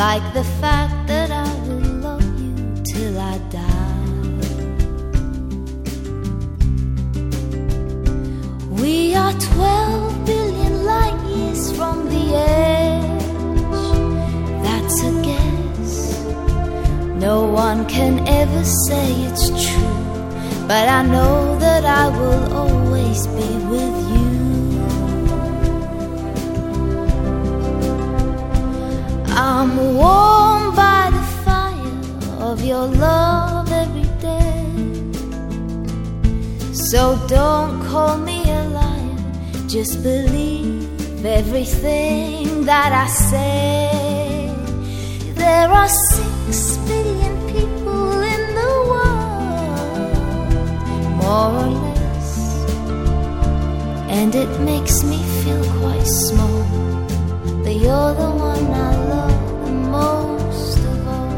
like the fact that I will love you till I die. We are 12 billion light years from the edge. That's a guess. No one can ever say it's true, but I know that I will always be with you. I'm warmed by the fire of your love every day. So don't call me a liar, just believe everything that I say. There are 6 billion people in the world, more or less, and it makes me feel quite small, but you're the one I love the most of all.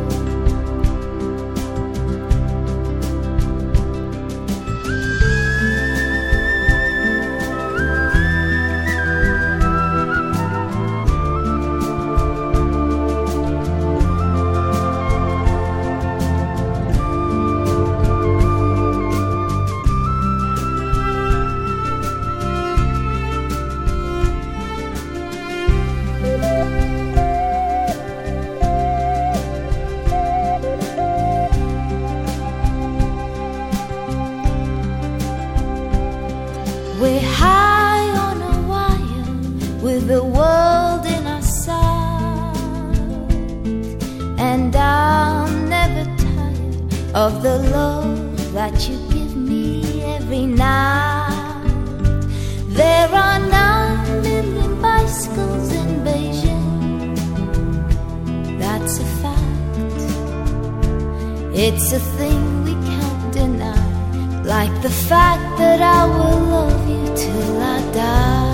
We're high on a wire with the world in our sight, and I'm never tired of the love that you give me every night. There are 9 million bicycles in Beijing, that's a fact. It's a thing we can't deny, like the fact that I will love you till I die.